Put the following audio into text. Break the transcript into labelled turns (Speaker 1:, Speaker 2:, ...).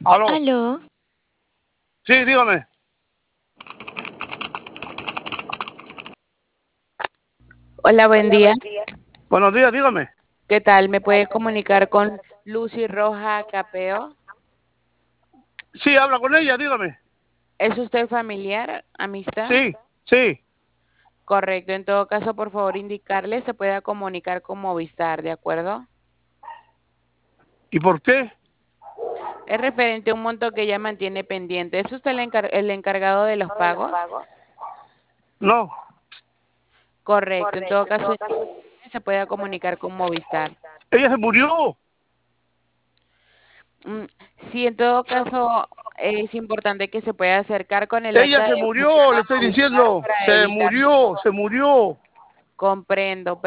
Speaker 1: Aló.
Speaker 2: Aló,
Speaker 1: Sí, dígame.
Speaker 3: Hola, buen día.
Speaker 1: Buenos días, dígame.
Speaker 3: ¿Qué tal? ¿Me puede comunicar con Lucy Roja Capeo?
Speaker 1: Sí, habla con ella, dígame.
Speaker 3: ¿Es usted familiar, amistad?
Speaker 1: Sí, sí.
Speaker 3: Correcto. En todo caso, por favor, indicarle, se pueda comunicar con Movistar, ¿de acuerdo?
Speaker 1: ¿Y por qué?
Speaker 3: Es referente a un monto que ella mantiene pendiente. ¿Es usted el encargado de los pagos?
Speaker 1: No.
Speaker 3: Correcto. En todo caso, se pueda comunicar con Movistar.
Speaker 1: Ella se murió.
Speaker 3: Mm, Sí, en todo caso, es importante que se pueda acercar con el
Speaker 1: Ella
Speaker 3: acta
Speaker 1: se
Speaker 3: de función
Speaker 1: murió, le
Speaker 3: a
Speaker 1: estoy
Speaker 3: Movistar
Speaker 1: diciendo.
Speaker 3: para
Speaker 1: Se
Speaker 3: evitar.
Speaker 1: murió, se murió.
Speaker 3: Comprendo.